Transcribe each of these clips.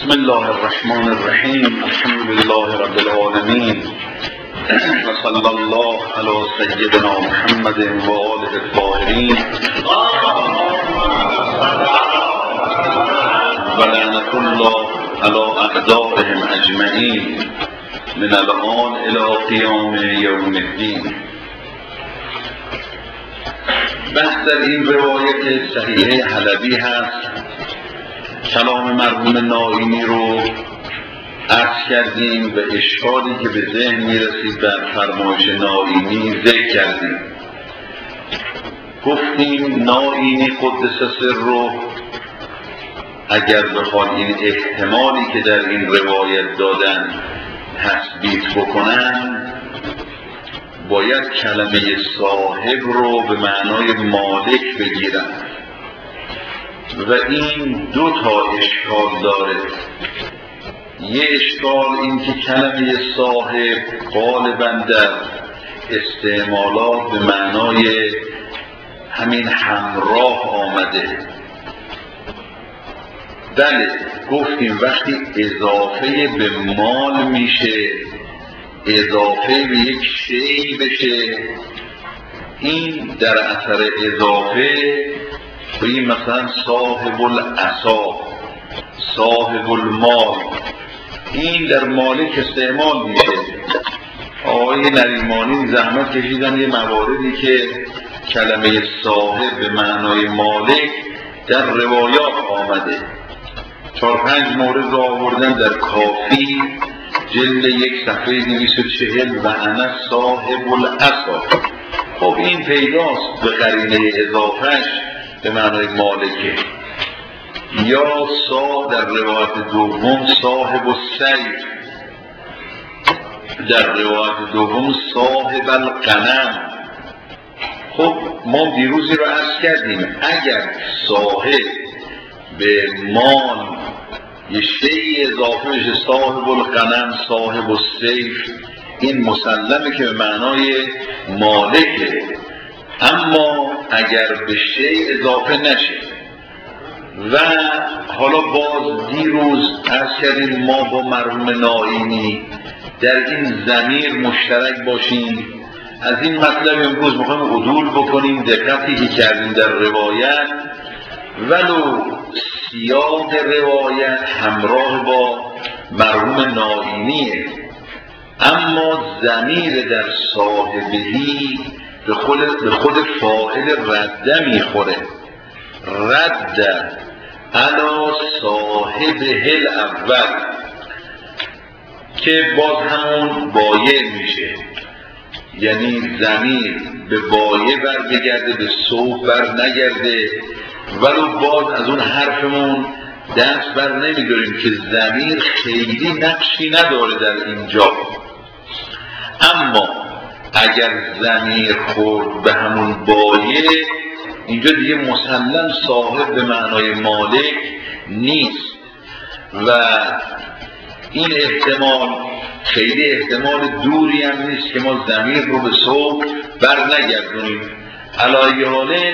بسم الله الرحمن الرحیم. الحمد لله رب العالمین و صلی الله علی سیدنا محمد و آله الطاهرین و لعنة الله علی اعدائهم اجمعین من الآن الی قیام یوم الدین. بحث در این روایت صحیحه حلبی هست. کلام مرحوم نائینی رو عرض کردیم و اشکالی که به ذهن میرسید در فرمایش نائینی ذکر کردیم. گفتیم نائینی قدس سره اگر بخواد این احتمالی که در این روایت دادن تثبیت بکنن، باید کلمه صاحب رو به معنای مالک بگیرن و این دو تا اشکال داره. یه اشکال این که کلمه صاحب غالباً در استعمالات به معنای همین همراه آمده. بله، گفتیم وقتی اضافه به مال میشه، اضافه به یک شیء بشه، این در اثر اضافه این مثلا صاحب العصا، صاحب المال، این در مالک استعمال میشه. آقای نریمانی زحمت کشیدن یه مواردی که کلمه صاحب به معنای مالک در روایات آمده. 4-5 مورد را آوردن در کافی جلد 1 صفحه 240 و انا صاحب العصا. خب این پیداست به قرینه اضافهش به معنای مالکه. یا در روایت دوم صاحب السیف، در روایت دوم صاحب الغنم. خب ما دیروزی رو عرض کردیم اگر صاحب به مال یه شیء اضافه بشه، صاحب الغنم، صاحب السیف، این مسلمه که به معنای مالکه. اما اگر به شیء اضافه نشه و حالا باز دیروز عرض کردیم ما با مرحوم نائینی در این ضمیر مشترک باشیم. از این مطلب امروز میخوایم عدول بکنیم. دقتی که کردیم در روایت، ولو سیاق روایت همراه با مرحوم نائینیه، اما ضمیر در صاحبهی به خود فاعل رده میخوره. رده علی صاحبه الاول که باز همون بایع میشه، یعنی ضمیر به بایع بر بگرده، به صوب بر نگرده. ولو باز از اون حرفمون دست بر نمیداریم که ضمیر خیلی نقشی نداره در اینجا. اما اگر ضمیر خورد به همون بایع، اینجا دیگه مسلم صاحب به معنای مالک نیست و این احتمال خیلی احتمال دوری هم نیست که ما ضمیر رو به صوب بر نگردونیم. علی حالین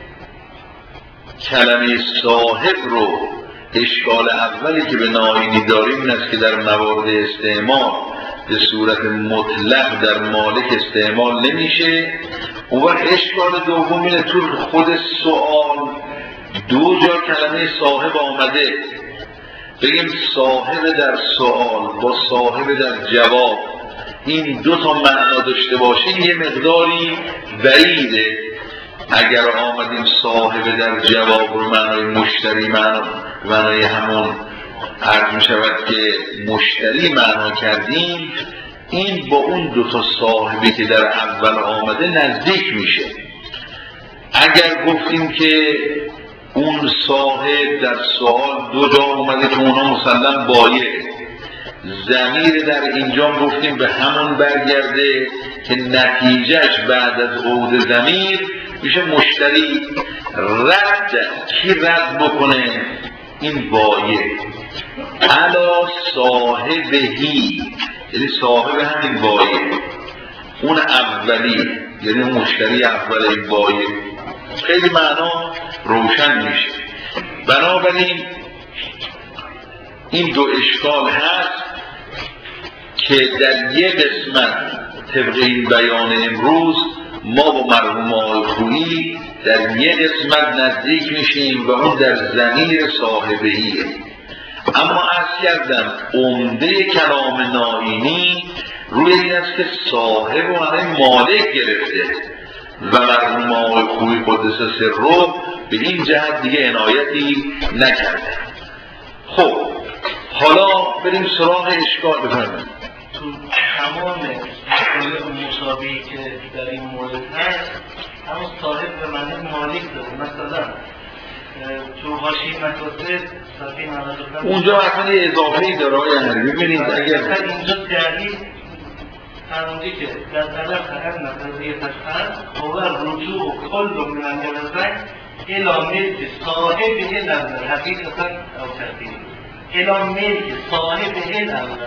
کلمه صاحب رو اشکال اولی که به نائینی داریم این است که در موارد استعمال به صورت مطلق در مالک استعمال نمیشه. اون وقت اشکال دوم اینه تو خود سوال دو جا کلمه صاحب آمده. بگیم صاحب در سوال با صاحب در جواب، این دو تا معنا داشته باشه یه مقداری بعیده. اگر آمدیم صاحب در جواب رو معنای مشتری معنای همون عرض می شود که مشتری معنا کردیم، این با اون دو تا صاحبی که در اول آمده نزدیک میشه. اگر گفتیم که اون صاحب در سوال دو جا اومده که اونا مسلم بایع، ضمیر در اینجا گفتیم به همون برگرده که نتیجهش بعد از عود ضمیر میشه مشتری. رد کی رد بکنه؟ این بایع. علی صاحبهی، یعنی صاحب همین بایع، اون اولی یعنی مشتری اول این بایع. خیلی معنا روشن میشه. بنابراین این دو اشکال هست که در یک قسمت طبق این بیان امروز ما با مرحوم آقای خویی در یک قسمت نزدیک میشیم و اون در ضمیر صاحبهیه. اما عرض کردم عمده کلام نائینی روی این است که صاحب و همه مالک گرفته و مرحوم آقای خویی قدس سره به این جهت دیگه عنایتی نکرده. خب حالا بریم سراغ اشکال. بفرمایید. تو تمام اشکال مشابهی که در این مورد هست همون صاحب به معنی مالک داره. مثلا تو حاشیه مکاسب صفحه 95 اونجا اصلا یه اضافه‌ای داره آقای حریری. ببینید اگر اینجا دلیل فرموده که در طرف ان قضیه هست هو رجوع کل من انجلزن الى ملک صاحب الامر حقیقتا او تقدیر الى ملک صاحب الامر.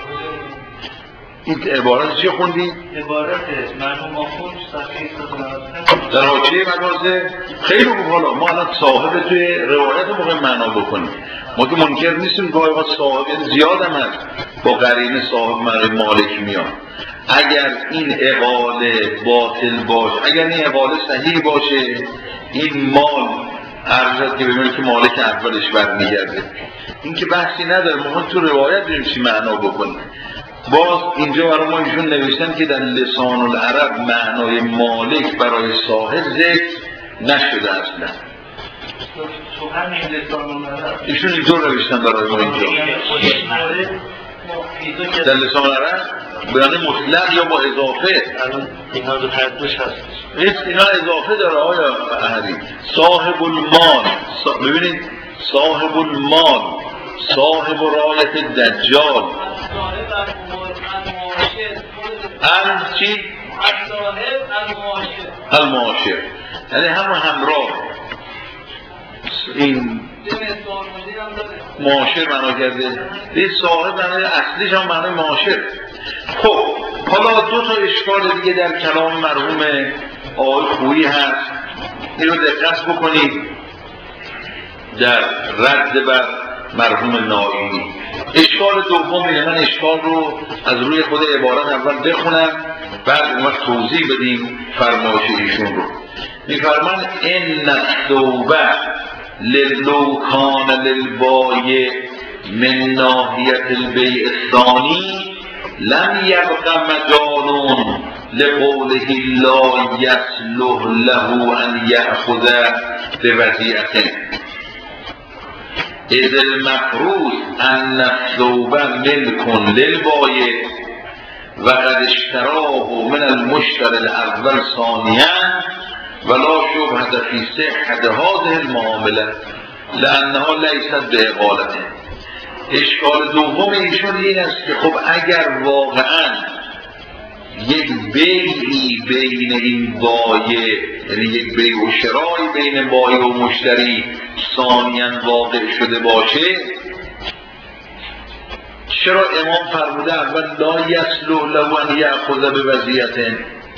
این عبارت چی خوندی؟ عبارت مرحوم آخوند صفحه 195 در حاشیه مغازه. خیلی خوب. حالا ما الان صاحب توی روایت رو موقع معنا بکنیم. ما که منکر نیستیم گاهی وقت صاحب زیاد هم هست با قرینه صاحب مالک میاد. اگر این اقاله باطل باشه، اگر این اقاله صحیح باشه، این مال ارزد که ببینید که مالک اولش برمیگرده. این که بحثی نداره. ما تو روایت بریم چی معنا بکنیم. باز اینجا برای ما ایشون نوشتن که در لسان العرب معنای مالک برای صاحب ذکر نشده اصلا. تو همین لسان العرب ایشون اینطور نوشتن برای ما اینجا در لسان العرب بیان مطلق یا با اضافه. الان اینا دو حرفش هست. اینا اضافه داره آیا احدی. صاحب المال ببینید صاحب المال صاحب رایت دجال چی؟ المعاشر یعنی همراه. این معاشر معنا کرده. این صاحب معنی اصلیش هم معنی معاشر. خب حالا دو تا اشکال دیگه در کلام مرحوم آقای خویی هست. این رو دقت بکنید در رد بر مرحوم نائینی. اشکال دوم اینه. من اشکال رو از روی خود عبارت اول بخونم بعد اون توضیح بدیم فرمایش ایشون رو. میفرمان ان التوبه لو کان للبایع من ناحیه البیع الثانی لم یبق مجال لقوله لا یصلح له ان یأخذ بوضیعته اذ المفروض ان الثوب ملك للبایع و قد اشتراه من المشتری الاول ثانیا ولا شبهة في صحة هذه المعامله لانها لیست باقالته. اشکال دوم ایشون این است که خب اگر واقعا یک بیعی بین این بایع یعنی یک بیع و شرایی بین بایع و مشتری ثانیاً واقع شده باشه، چرا امام فرموده اول لا یصلح له ان یأخذ بوضیعة؟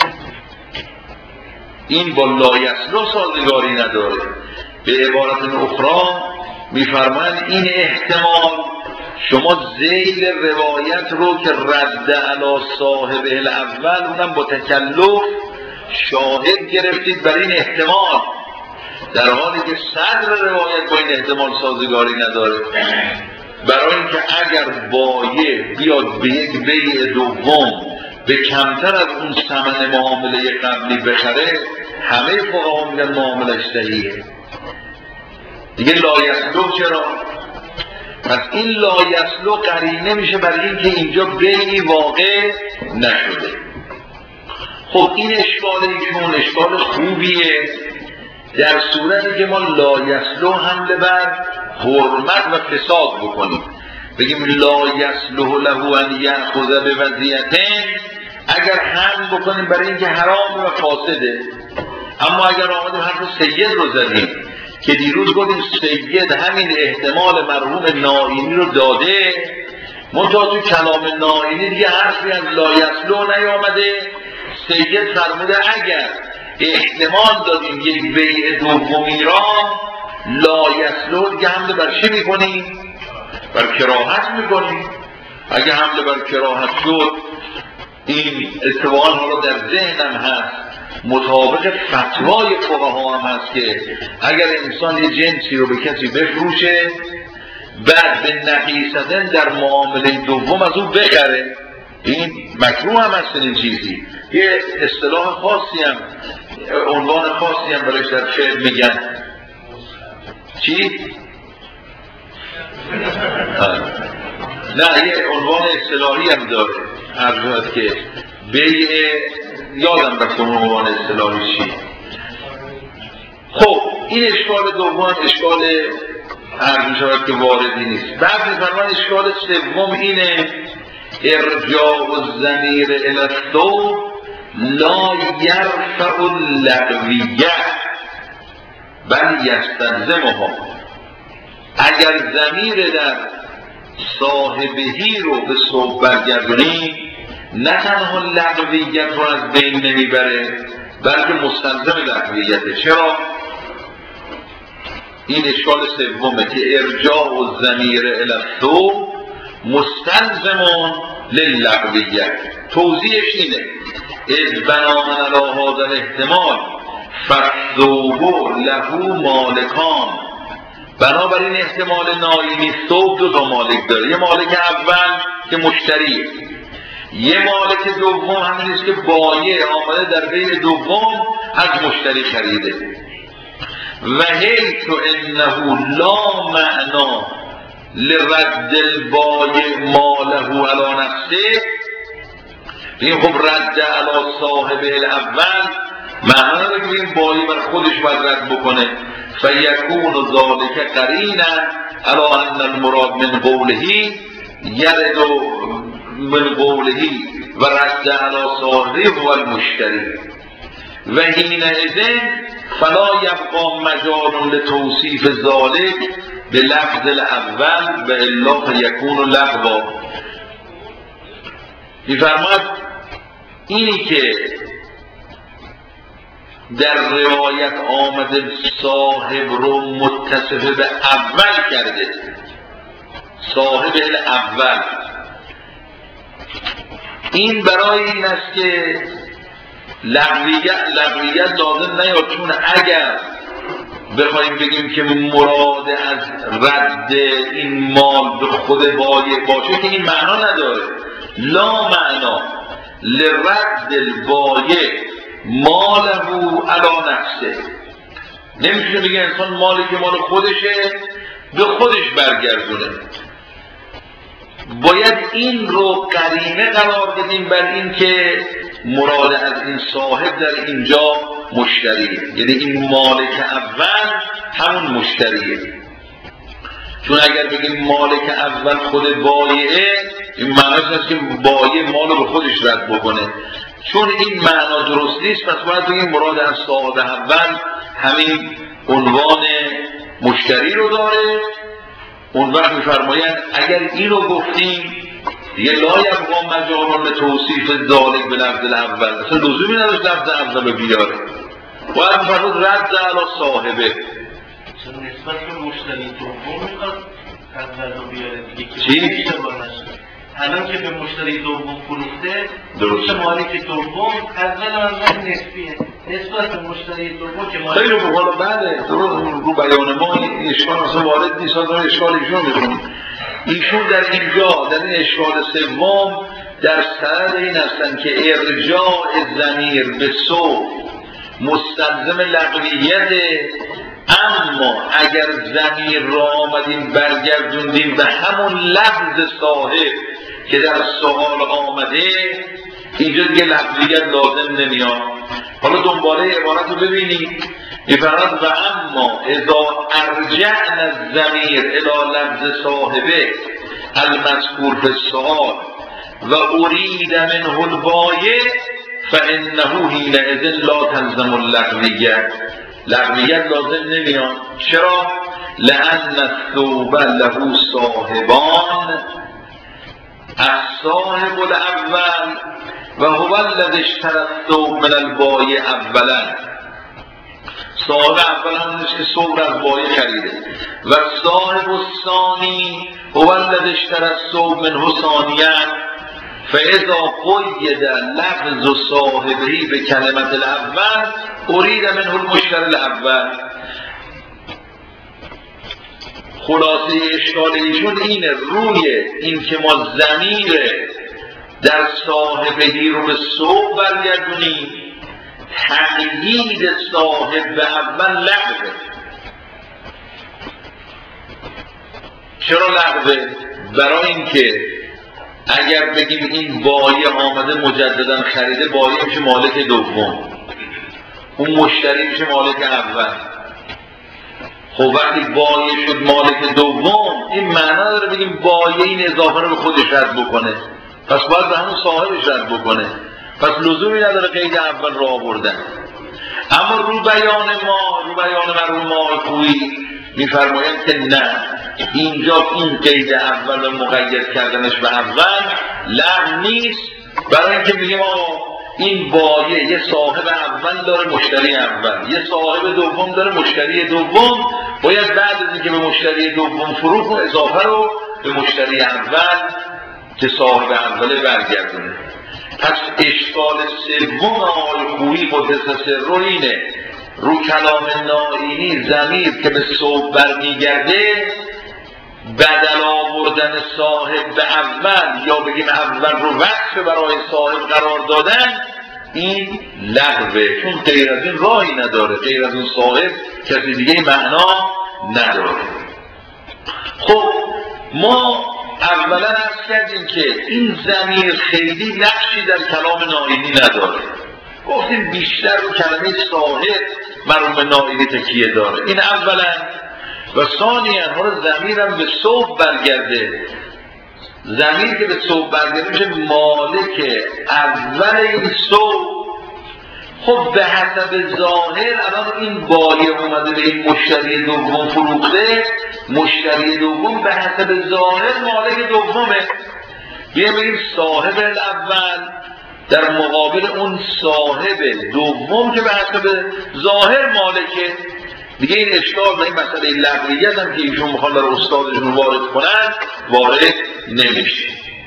این با لا یصلح سازگاری نداره. به عبارت اخرى میفرمایند این احتمال شما ذیل روایت رو که رد علی صاحب الاول اونم با تکلف شاهد گرفتید بر این احتمال، در حالی که صدر روایت با این احتمال سازگاری نداره. برای اینکه اگر بایع بیاد به یک بیع دوم به کمتر از اون ثمن معامله قبلی بخره، همه فقها میگن معاملش صحیحه دیگه. لا یصلح چرا؟ پس این لا یصلح قرینه میشه برای اینکه اینجا بیعی واقع نشده. خب این اشکال ایشون اشکال خوبیه، در صورتی که ما لا یصلح حمله بر حرمت و فساد بکنیم، بگیم لا یصلح له ان یأخذ بوضیعة، اگر حمل بکنیم برای اینکه حرام و فاسده. اما اگر آمدیم حرف سید رو زدیم که دیروز گفتیم سید همین احتمال مرحوم نائینی رو داده، منتها تو کلام نائینی دیگه حرفی از لا یصلح نیامده. سید فرموده اگر احتمال دادیم یک بیع دومی را لا یصلح دیگه حمله بر چی میکنیم؟ بر کراهت میکنیم. اگه حمله بر کراهت شد، این اتفاقا حالا در ذهنم هست، مطابق فتوای فقها هم هست که اگر انسان یه جنسی رو به کسی بفروشه، بعد به نحیستن در معامله دوم از او بخره، این مکروه هم هست. این چیزی یه اصطلاح خاصی هم، عنوان خاصی هم برایش در شعر میگن. چی؟ نه، یه عنوان اصطلاحی هم داره، عرض که بیع، یادم رفت اون عنوان اصطلاحی چی. خب این اشکال دوم، اشکال عرض می‌شود که واردی نیست. بعد می‌فرمان اشکال سوم اینه: ارجاع الضمیر الی الثوب لا یرفع اللغویه بل یستلزمها. اگر ضمیر در صاحبهی رو به ثوب برگردونی، نه تنها لغویت رو از بین نمیبره بلکه مستلزم لغویته. چرا؟ این اشکال سومه که ارجاع الضمیر الی الثوب مستلزم للغویه. توضیحش اینه: اذ بناء علی هذا الاحتمال فالثوب له مالکان. بنابراین احتمال نایمی ثوب دو مالک داره. یه مالک اول که مشتریه، یه مالک دوم همینیست که بایع آمده در بین دوم از مشتری خریده. و حیث انه لا معنا لرد البایع ماله علی نفسه، این خب رد علی صاحبه الاول معنا نداره که این بایع بر خودش باید رد بکنه. فیکون ذالک قرینا علی ان المراد من قوله یرد من قوله و رد علی صاحبه و المشتری و حینئذ فلا یبقى مجال لتوصیف ذالک به لفظ الاول و الا فیکون لغوا. می‌فرماید اینی که در روایت آمده صاحب رو متصف به اول کرده، صاحب الاول، این برای این است که لغویت لازم نیاد. چون اگر بخوایم بگیم که مراد از رد این مال به خود بایع باشه که این معنا نداره. لا معنا لرد البایع ماله علی نفسه. نمیشه بگه انسان مالی که مال خودشه به خودش برگردونه. باید این رو قرینه قرار بدیم بر این که مراد از این صاحب در اینجا مشتریه، یعنی این مالک اول همون مشتریه. چون اگر بگیم مالک اول خود بایعه، این معنیش هست که بایع مال رو به خودش رد بکنه. چون این معنا درست نیست، پس باید بگیم مراد از صاحب اول همین عنوان مشتری رو داره. اون وقت می‌فرمایند اگر این رو گفتیم دیگه لا یبقى مجال لتوصیف ذالک به لفظ الاول، اصلا لزومی نداشت لفظ اول رو بیاره. باید می‌فرمود رد علی صاحبه. نسبت به مشتری دوم میخواد اول رو بیاره دیگه. چی؟ الان که به مشتری دوم فروخته، درست مالک دوم اول نسبیه نسبت به مشتری دوم که مالک خیلی خوب. حالا بله رو بیان ما این اشکال اصلا وارد نیست. حالا اشکال ایشون می‌کنیم. ایشون در اینجا در این اشکال سوم در سند این هستن که ارجاع ضمیر به ثوب مستلزم لغویت، اما اگر ضمیر را آمدیم برگردوندیم به همون لفظ صاحب که در سوال آمده، اینجا دیگه لغویت لازم نمیاد. حالا دنباله عبارت رو ببینید. می‌فرماید و اما اذا ارجعنا الضمیر الی لفظ صاحبه المذکور فی السؤال و ارید منه البایع فانه حینئذ لا تلزم اللغویه. لغویت لازم نمیاد. چرا؟ لأن الثوب له صاحبان، الصاحب الاول و هو الذی اشتری الثوب من البایع اولا. صاحب اول هم نیست که ثوب از بایع خریده. و صاحب الثانی هو الذی اشتری الثوب منه ثانیا فاذا قید لفظ صاحبه به کلمت الاول ارید منه المشتری الاول. خلاصه اشکال ایشون اینه، روی این که ما ضمیر در صاحبهی رو به ثوب برگردونیم، تقیید صاحب به اول لغوه. چرا لغوه؟ برای اینکه اگر بگیم این بایع آمده مجددا خریده، بایع میشه مالک دوم، اون مشتری میشه مالک اول. خب وقتی بایع شد مالک دوم، این معنا داره بگیم بایع این اضافه رو به خودش رد بکنه، پس باید به همون صاحبش رد بکنه، پس لزومی نداره قید اول رو آوردن. اما رو بیان مرحوم آقای خویی میفرمایند که نه، اینجا این قید اول و مقید کردنش به اول لغو نیست، برای اینکه میگیم این بایع یه صاحب اول داره مشتری اول، یه صاحب دوم داره مشتری دوم، باید بعد از اینکه به مشتری دوم فروخت و اضافه رو به مشتری اول که صاحب اوله برگردونه. پس اشکال سوم آقای خویی قدس سره اینه، رو کلام نائینی ضمیر که به ثوب برمیگرده، بدل آوردن صاحب به اول یا بگیم اول رو وقف برای صاحب قرار دادن، این لغوه، چون غیر از این راهی نداره، غیر از اون صاحب کسی دیگه معنا نداره. خب ما اولا عرض کردیم که این ضمیر خیلی نقشی در کلام نائینی نداره، گفتیم بیشتر رو کلمه صاحب مرحوم نائینی تکیه داره، این اولا. و ثانیاً حالا ضمیرم به ثوب برگرده، ضمیر که به ثوب برگرده میشه مالک اول این ثوب. خب به حسب ظاهر الان این بایع اومده به این مشتری دوم فروخته، مشتری دوم به حسب ظاهر مالک دومه، بیایم بگیم صاحب الاول در مقابل اون صاحب دوم که به حسب ظاهر مالکه. دیگه این اشکال و این مسئله لغویت هم که ایشون میخوان در استادشون وارد کنن وارد نمیشه.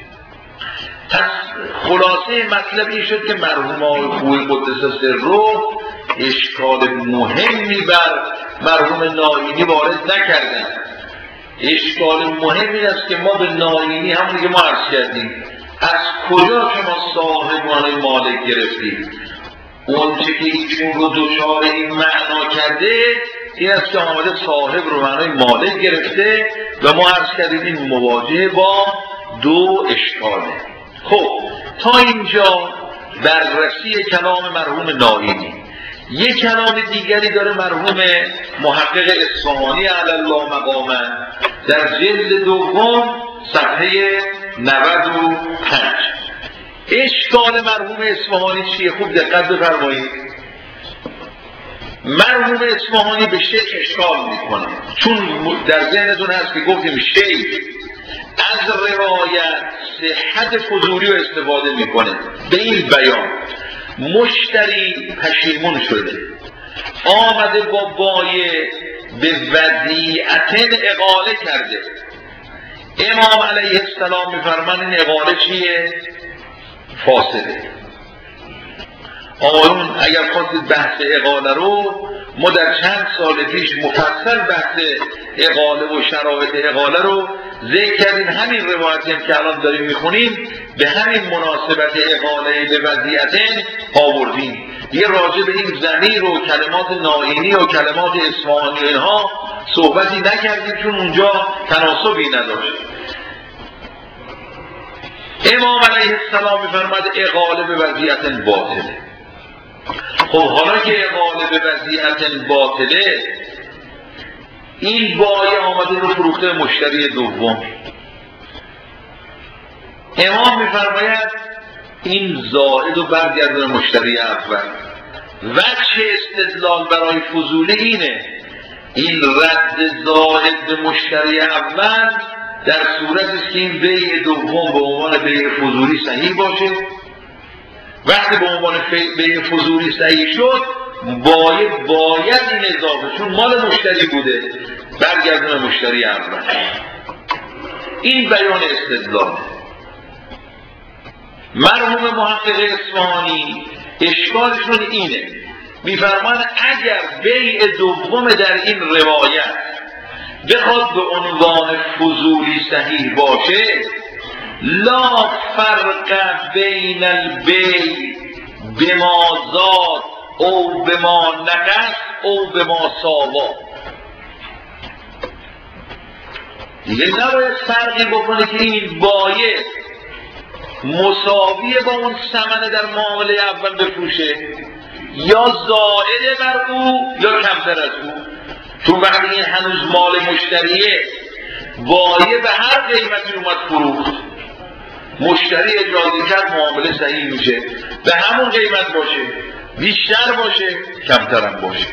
پس خلاصه مطلب این شد که مرحوم آقای خویی قدس سره اشکال مهمی بر مرحوم نائینی وارد نکردن. اشکال مهمی است که ما به نائینی همونی که ما عرض کردیم، از کجا شما صاحبانه مالک گرفتید؟ اون چه که ایشون رو دچار این معنا کرده این است که آمده صاحب رو معنای مالک گرفته و ما عرض کردیم این مواجه با دو اشکاله. خب تا اینجا بررسی کلام مرحوم نائینی. یک کلام دیگری داره مرحوم محقق اصفهانی علی الله مقامه در جلد دوم صفحه 95. اشکال مرحوم اصفهانی چیه؟ خوب دقت بفرمایید. مرحوم اصفهانی به شیخ اشکال میکنه، چون در ذهنتون هست که گفتیم شیخ از روایت صحت فضولی رو استفاده میکنه به این بیان. مشتری پشیمون شده، آمده با بایع به وضیعتن اقاله کرده. امام علیه السلام میفرمان این اقاله چیه؟ فاسده. آقایون اگر خواستید بحث اقاله رو، ما در چند سال پیش مفصل بحث اقاله و شرایط اقاله رو ذکر کردیم. همین روایتی هم که الان داریم میخونیم به همین مناسبت اقاله به وضیعتن آوردیم. یه راجع به این ضمیر و کلمات نائینی و کلمات اصفهانی اینها صحبتی نکردیم چون اونجا تناسبی نداشت. امام علیه السلام میفرماد اقاله به وضیعتن باطله. خب حالا که اقاله به وضیعتن باطله، این بایع آمده رو فروخته مشتری دوم، امام میفرماید این زائد رو برگردونه مشتری اول. وجه استدلال برای فضولی اینه، این رد زائد به مشتری اول در صورتی که این بیع دوم به عنوان بیع فضولی صحیح باشه. وقتی به عنوان بیع فضولی صحیح شد، باید این اضافه چون مال مشتری بوده برگردونه مشتری اول. این بیان استدلاله. مرحوم محقق اصفهانی اشکالشون اینه، میفرمان اگر بیع دوم در این روایت بخواد به عنوان فضولی صحیح باشه، لا فرق بین البیع بما زاد او بما نقص او بما ساوا. دیگه نباید فرقی بکنه که این بایع مساویه با اون ثمن در معامله اول بفروشه یا زائد بر او یا کمتر از او، چون وقتی این هنوز مال مشتریه بایع به هر قیمتی اومد فروخت، مشتری اجازه کرد معامله صحیح میشه، به همون قیمت باشه، بیشتر باشه کمتر هم باشه.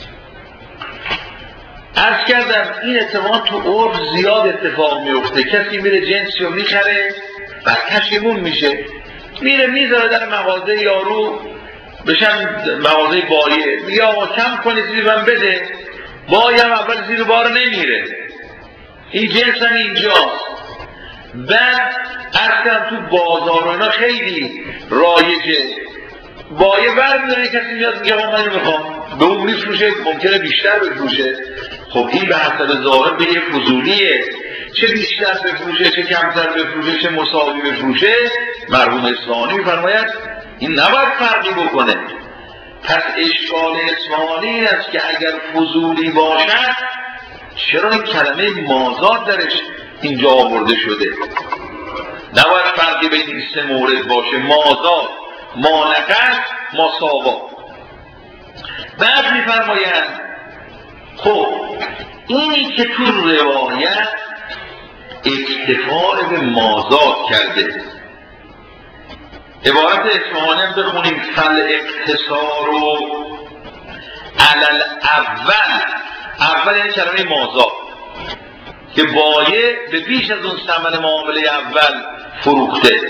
عرض کردم این اتفاق تو عرف زیاد اتفاق میفته، کسی میره جنسی رو میخره بعد پشیمون میشه، میره میذاره در مغازه یارو بشن مغازه بایع، میگه آقا کم کنی زیر من بده، بایع هم اول زیر بار نمیره، این جنس هم اینجاست. بعد اصلا تو بازار و اینا خیلی رایجه، بایع برمیداره کسی میاد میگه آقا من میخوام، به اون میفروشه، ممکنه بیشتر بفروشه. خب این به حسب ظاهر به یه فضولیه، چه بیشتر بفروشه چه کمتر بفروشه چه مساوی بفروشه. مرحوم اصفهانی میفرماید این نباید فرقی بکنه. پس اشکال اصفهانی این است که اگر فضولی باشد چرا این کلمه مازاد درش اینجا آورده شده؟ نباید فرقی بین این سه مورد باشه، مازاد، مانقص، مساوا. بعد میفرمایند خب اینی که تو روایت اکتفاء به مازاد کرده، عبارت اصفهانی هم بخونیم فل اقتصار و علل اول یعنی کلمه مازاد که بایع به بیش از اون ثمن معامله اول فروخته.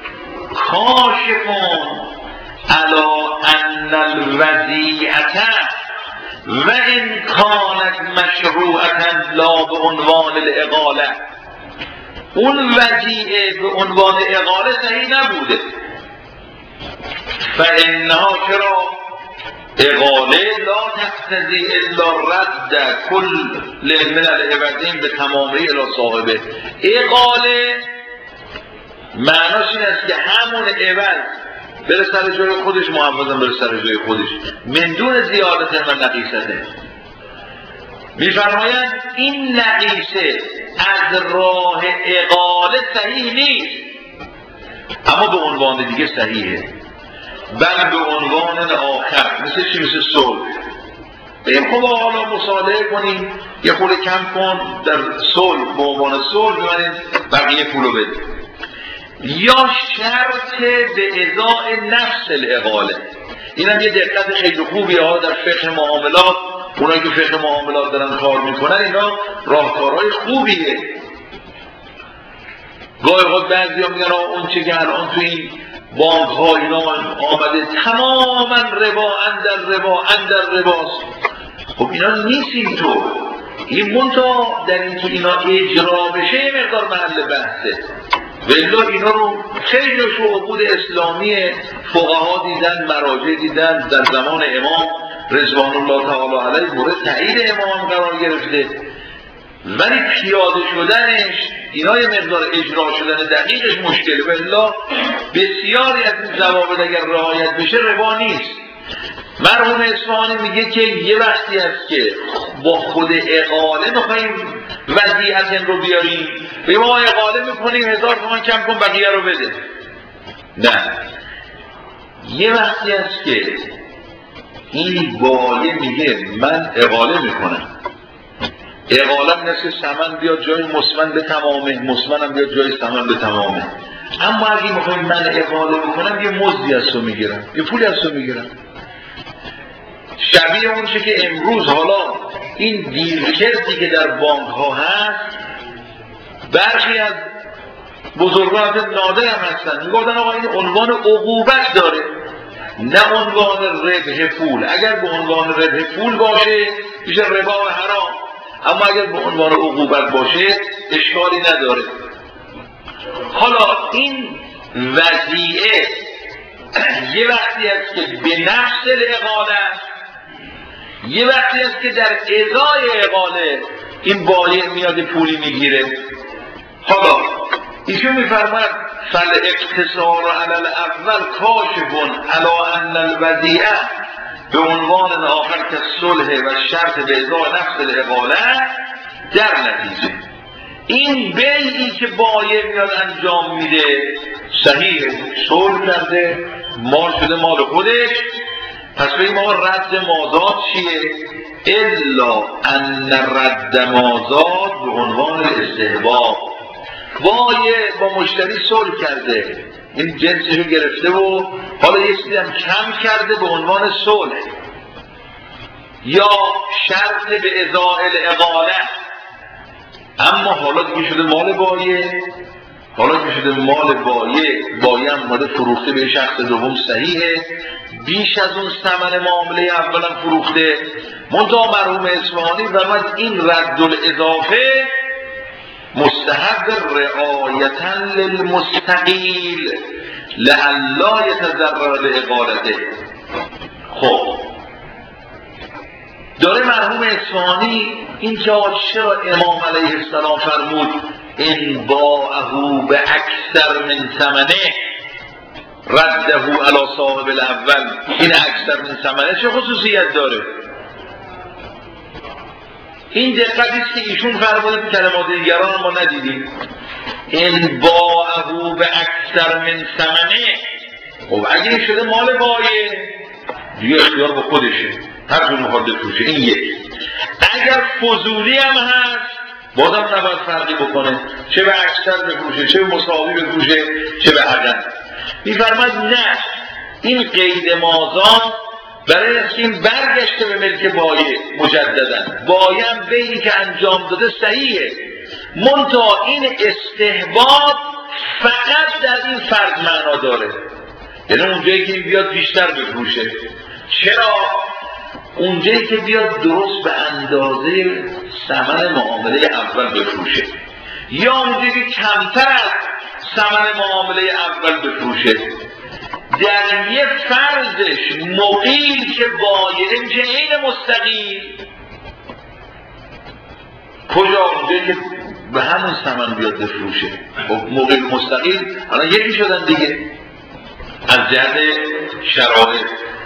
کاشفون علا ان الوضیعه و ان کانت مشروعه لا به عنوان الاقاله، اون وضیعه به عنوان اقاله صحیح نبوده. فانها چرا اقاله لا تقتضی الا رد کل من العوضین به تمامی الی صاحبه. اقاله معناش این است که همون عوض بره سر جای خودش، محفظم بره سر جای خودش، من دون زیادت و نقیصته. میفرمایند این نقیصه از راه اقاله صحیح نیست، اما به عنوان دیگه صحیحه، بل به عنوان آخر. مثل چی؟ مثل صلح. بگیم خب حالا مصالحه کنیم، یه پول کم کن، در صلح به عنوان صلح ببریم بقیه پولو بده. یا شرط به ازای نفس الاقاله. این هم یه دقت خیلی خوبیه ها در فقه معاملات. اونایی که فقه معاملات دارن کار میکنن اینا راهکارهای خوبیه. گاهی وقت بعضی ها میگن اون چه که الان تو این بانک ها اینا آمده تماما ربا اندر رباست. خب اینا نیست اینطور. این منطقه در این که اینا اجرا بشه یه مقدار محل بحثه. ولی اینا رو خیلی عقود اسلامی فقها دیدن، مراجع دیدن، در زمان امام رضوان الله تعالی علیه مورد تایید امام قرار گرفته، ولی پیاده شدنش اینا یه مقدار اجرا شدن دقیقش مشکله. ولی بسیاری از این ضوابط اگر رعایت بشه ربا نیست. مرحوم اصفهانی میگه که یه وقتی هست که با خود اقاله میخواییم وضیعت رو بیاریم، به ما اقاله میکنیم 1000 تومان کم کن بقیه رو بده. نه، یه وقتی هست که این بایع میگه من اقاله میکنم، اقاله مثل ثمن بیاد جای مسمن به تمامه، مسمن هم بیاد جای ثمن به تمامه. اما اگه میخوایم من اقاله میکنم یه مزدی از تو میگیرم، یه پولی از تو میگیرم. شبیه اون چه که امروز حالا این دیرکردی که در بانک ها هست، برخی از بزرگان نادر هم هستن میگفتن آقا این عنوان عقوبت داره، نه عنوان ربح پول. اگر به عنوان ربح پول باشه میشه ربا و حرام، اما اگر به عنوان عقوبت باشه اشکالی نداره. حالا این وضیعه یه وقتی است که به نفس الاقاله، یه وقتی است که در ازای اقاله این بایع میاد پولی میگیره. حالا ایشون میفرماید فالاقتصار علی الاول کاشف علی ان الودیعه به عنوان آخر که صلح و شرط به ازای نفس الاقاله. در نتیجه این بیعی که بایع میاد انجام میده صحیح، صلح کرده، مال شده مال خودش، پس بگیم آقا رد مازاد چیه؟ الا ان رد مازاد به عنوان استحباب. بایع با مشتری صلح کرده، این جنسشو گرفته و حالا یه چیزی هم کم کرده به عنوان صلح یا شرط به ازای الاقاله، اما حالا دیگه شده مال بایع، حالا که شده مال بایع هم ماده فروخته به شخص دوم صحیحه، بیش از اون ثمن معامله اولا فروخته. منتها مرحوم اصفهانی فرمود این رد الاضافه مستحب رعایتا للمستقیل لئلا یتضرر باقالته. خب داره مرحوم اصفهانی اینجا چرا امام علیه السلام فرمود ان باعه به اکثر من ثمنه رده علی صاحب الاول؟ این اکثر من ثمنه چه خصوصیت داره؟ این دقتی است که ایشون فرموده تو کلمات دیگران ما ندیدیم. ان باعه به اکثر من ثمنه، خب اگه این شده مال بایع دیگه اختیار با خودشه، هر جور میخواد بفروشه. این یک. اگر فضولی هم هست بازم نباید فرقی بکنه، چه به اکثر بفروشه، چه به مساوی بفروشه، چه به اقل. میفرماید نه، این قید مازاد برای اینکه این برگشته به ملک بایع مجددا، بایع بیعی که انجام داده صحیحه، منتها این استحباب فقط در این فرد معنا داره، یعنی اونجایی که بیاد بیشتر بفروشه. چرا؟ اونجایی که بیاد درست به اندازه ثمن معامله اول بفروشه، یا اونجایی که کمتر از ثمن معامله اول بفروشه. در یه فرضش مقیل که بایع میشه عین مستقیل. کجا؟ اونجایی که به همون ثمن بیاد بفروشه. مقیل مستقیل الان یکی شدن دیگه از جهت شرایط.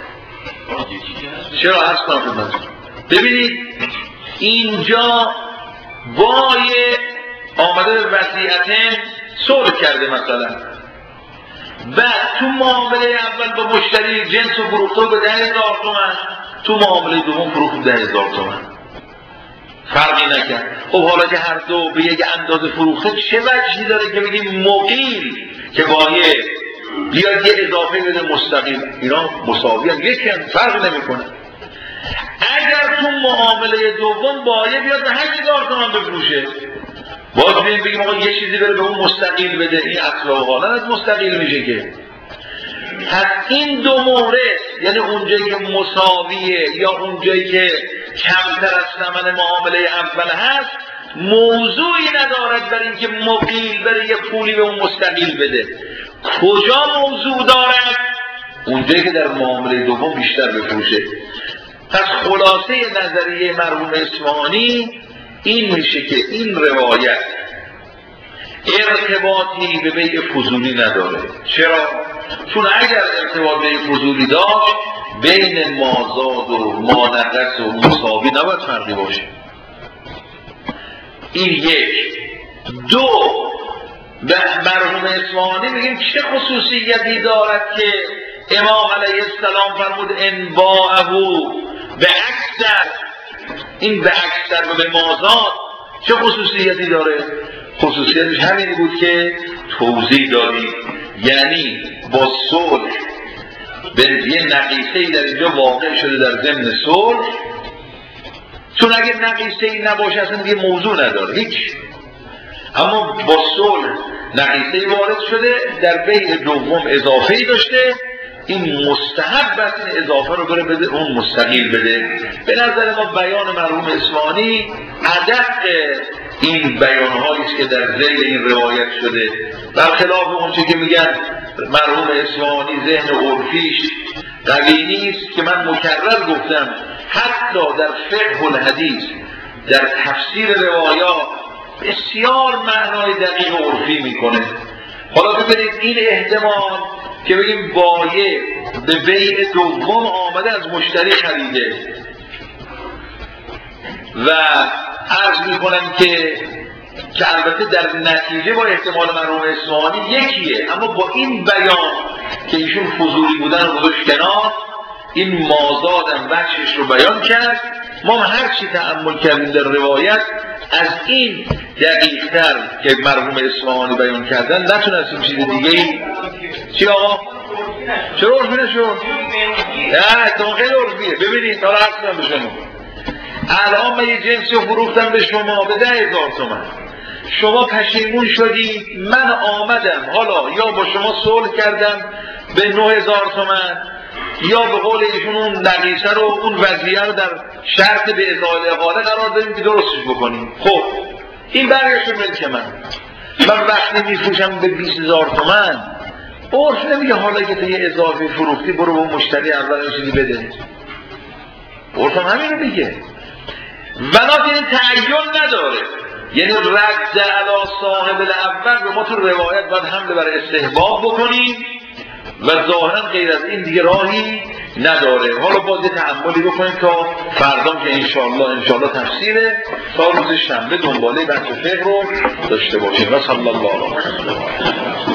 چرا هست کنم؟ ببینید اینجا بایع آمده به وصیتن صلح کرده مثلا، بعد تو معامله اول با مشتری جنس و فروخته به 10,000 تومان، تو معامله دوم فروخت 10,000 تومان، فرقی نکرد. خب حالا که هر دو به یک اندازه فروخته چه وجهی داره که بگیم مقیل که بایع بیاد یه اضافه بده مستقیم؟ اینا مساوی هم، یکی هم فرق نمیکنه. اگر تو معامله دوم بایع بیاد به 8,000 تومان بفروشه، باز بگیم آقا یه چیزی بره به اون مستقیل بده، این اصلا و غالب از مستقیل میشه که. پس این دو مورد، یعنی اونجایی که مساویه یا اونجایی که کمتر از ثمن معامله اول هست، موضوعی ندارد برای اینکه مقیل بره یه پولی به اون مستقیل بده. کجا موضوع دارد؟ اونجایی که در معامله دوم بیشتر بفروشه. پس خلاصه نظریه مرحوم اصفهانی این میشه که این روایت ارتباطی به بیع فضولی نداره. چرا؟ چون اگر ارتباط به فضولی داشت بین مازاد و مانقص و مساوی نباید فرقی باشه. این یک. دو، به مرحوم اصفهانی میگیم چه خصوصیتی دارد که امام علیه السلام فرمود ان باعه به اکثر، این به اکثر و به مازاد چه خصوصیتی داره؟ خصوصیتش همین بود که توضیح دادیم، یعنی با صلح به یه نقیصه‌ای در اینجا واقع شده در ضمن صلح، چون اگر نقیصه‌ای نباشه اصلا دیگه موضوع نداره هیچ، اما با صلح نقیصه‌ای وارد شده، در بیع دوم اضافه‌ای داشته، این مستحب است این اضافه رو بره بده اون مستقیل بده. به نظر ما بیان مرحوم اصفهانی ادق این بیانهایی است که در ذیل این روایت شده، برخلاف اونچه که میگن مرحوم اصفهانی ذهن عرفیش قوی نیست، که من مکرر گفتم حتی در فقه الحدیث در تفسیر روایات بسیار معنای دقیق عرفی میکنه. حالا ببینید این احتمال که بگیم بایع به بیع دوم آمده از مشتری خریده و عرض میکنم که البته در نتیجه با احتمال مرحوم اصفهانی یکیه، اما با این بیان که ایشون فضولی بودن رو گذاشت کنار، این مازادم وجهش رو بیان کرد. ما هر چی تأمل کردیم در روایت از این دقیق‌تر که مرحوم اصفهانی بیان کردن نتونستیم چیز دیگه ای. چی آقا؟ چرا عرفی نشون؟ نه تا خیلی عرفیه. ببینید حالا عرض کنم به شما، الان من یه جنسی رو فروختم به شما به 10,000 تومان، شما پشیمون شدید، من آمدم حالا یا با شما صلح کردم به 9,000 تومان، یا به قول ایشون اون نقیصه رو اون وضعیه رو در شرط به ازاله اقاله قرار دادیم که درستش بکنیم. خب این برگشت ملک من وقتی میفروشم به 20,000 تومان، عرف نمیگه حالا که تو یه اضافه فروختی برو به مشتری اول چیزی بده. عرف هم همین رو میگه. بنابراین تعین نداره، یعنی رد علی صاحب الاول به ما تو روایت باید حمله بر استحباب بکنیم و ظاهرا غیر از این دیگه راهی نداره. حالا باز یه تأملی بکنیم تا فردا که انشاءالله تفسیره، تا روز شنبه دنباله بحث فقه رو داشته باشیم. و صلی الله علیه و سلم.